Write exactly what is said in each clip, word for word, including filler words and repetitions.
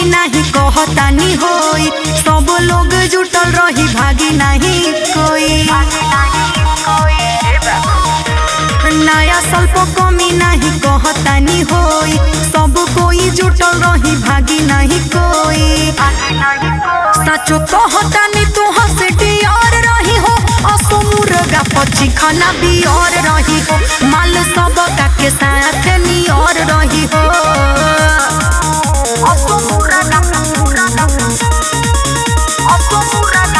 नहीं कहतानी होई सब लोग जुटल रही भागी नहीं कोई नया सल्प कमी नहीं कहतानी होई सब कोई जुटल रही भागी नहीं कोई सचो कहतानी तुह से डियर रही हो असो मुर्गा पची खाना भी और रही हो माल सब का के साथ नियर रही हो असो मुर्गा असो मुर्गा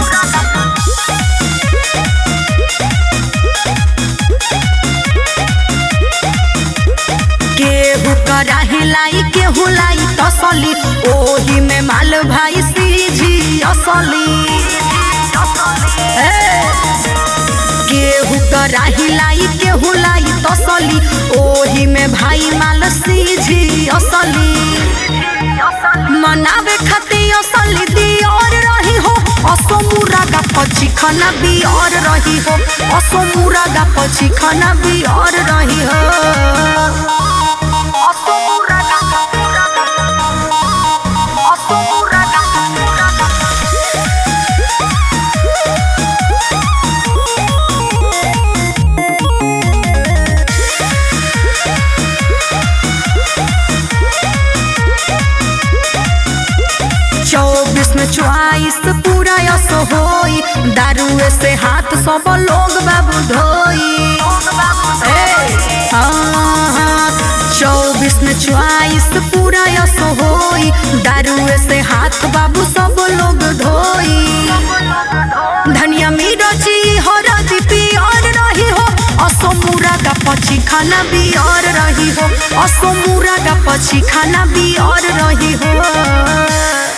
केहू कराही लाई केहू लाई तसली ओही में माल भाई सीझी असली केहू कराही लाई केहू लाई तसली ओही में भाई माल सीझी असली मनावे खातिर असली दियर रही हो असो मुर्गा पची खाना भी और रही हो असो मुर्गा पची खाना भी और रही हो असो मुर्गा असो मुर्गा चौबीस में चौबीस पूरा असो होई दारुए से हाथ सब लोग बाबू धोई चौबीस में चौबीस पूरा असो होई दारुए से हाथ बाबू सब लोग धोई धनिया मिर्ची हरदी पियर रही हो असो मुर्गा पची खाना भी और रही हो असो मुर्गा पची खाना भी और रही हो।